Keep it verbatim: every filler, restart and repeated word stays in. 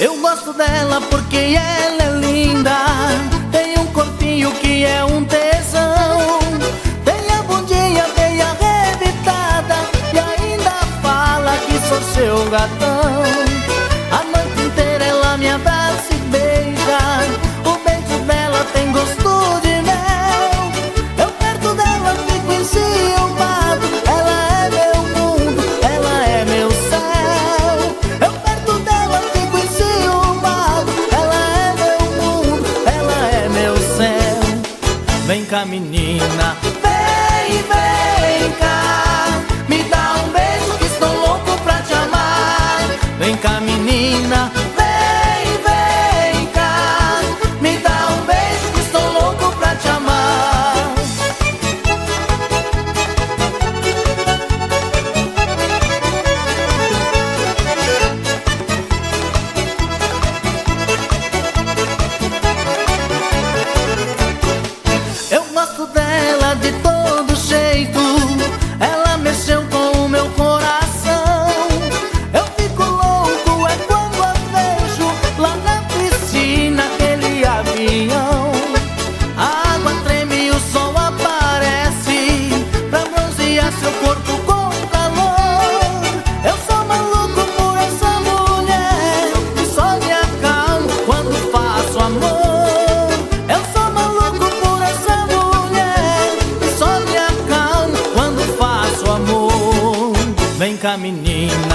Eu gosto dela porque ela é linda, tem um corpinho que é um tesão, tem a bundinha bem arrebitada e ainda fala que sou seu gatão. A noite inteira ela me abraça e beija, o beijo dela tem gosto de mel. Eu perto dela fico enciumado, ela é meu mundo, ela é meu céu. Eu perto dela fico enciumado, ela é meu mundo, ela é meu céu. Vem cá, menina, vem, vem cá, me dá um beijo que estou louco pra te amar. Vem cá, menina, vem, vem cá, me dá um beijo que estou louco pra te amar. Eu gosto dela de todo jeito, ela mexeu com o meu coração. Eu fico louco é quando a vejo lá na piscina, aquele avião. A água treme e o sol aparece pra bronzear seu corpo com calor. Eu sou maluco por essa mulher que só me acalma quando faço amor. Eu sou maluco por essa mulher que só me acalma quando faço amor. Vem cá, menina,